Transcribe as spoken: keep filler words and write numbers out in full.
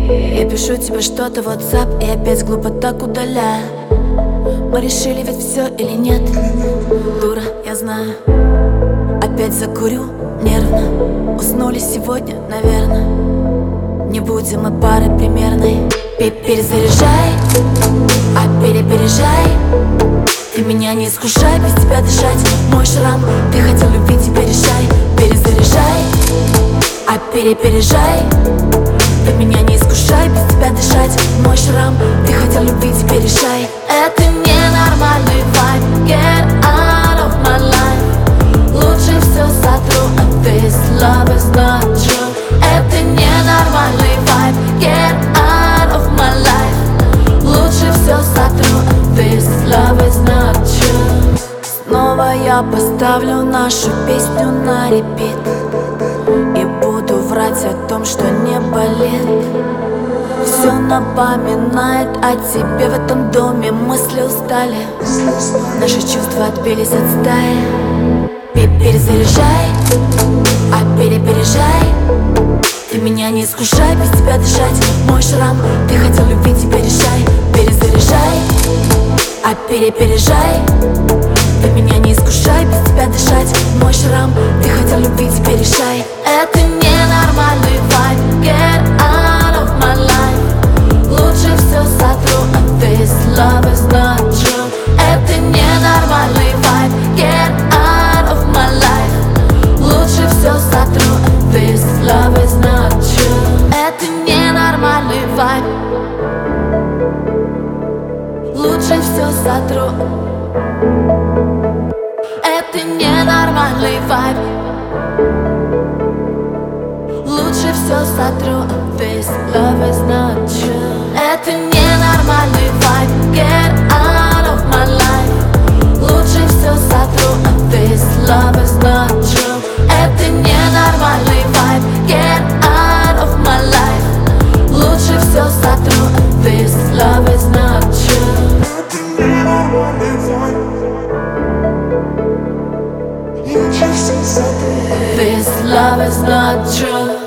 Я пишу тебе что-то в WhatsApp и опять глупо так удаляю. Мы решили ведь все или нет? Дура, я знаю. Опять закурю нервно. Уснули сегодня, наверное. Не будем мы парой примерной. Перезаряжай, а перепережай. Ты меня не искушай, без тебя дышать. Мой шрам, ты хотел любить, теперь решай. Перезаряжай, а перепережай. Ты меня не искушай, без тебя дышать. Мой шрам, ты хотел любить, теперь решай. Это ненормальный вайб. Get out of my life. Лучше все сотру, а this love is not true. Это ненормальный вайб. Get out of my life. Лучше все сотру, а this love is not true. Снова я поставлю нашу песню на репит и буду врать о том, что не болит. Все напоминает о тебе в этом доме. Мысли устали, наши чувства отбились от стаи. Перезаряжай, а перепережай. Ты меня не искушай, без тебя дышать. Мой шрам, ты хотел любить, теперь решай. Перезаряжай, а перепережай. Ты меня не искушай, без тебя дышать. Мой шрам, ты хотел любить, теперь решай. Это ненормальный вайб. Get out of my life. Лучше все сотру, а this love is not true. Это ненормальный вайб. Get out of my life. Лучше все сотру, а this love is not true. Это ненормальный вайб. Лучше все сотру. Это ненормальный вайб. Лучше все сотру, this love is not true. Это ненормальный вайб. Get out of my life. Лучше все сотру, this love is not true. Это ненормальный вайб. Get out of my life. Лучше все сотру, this love is not true. Это ненормальный вайб. This love is not true.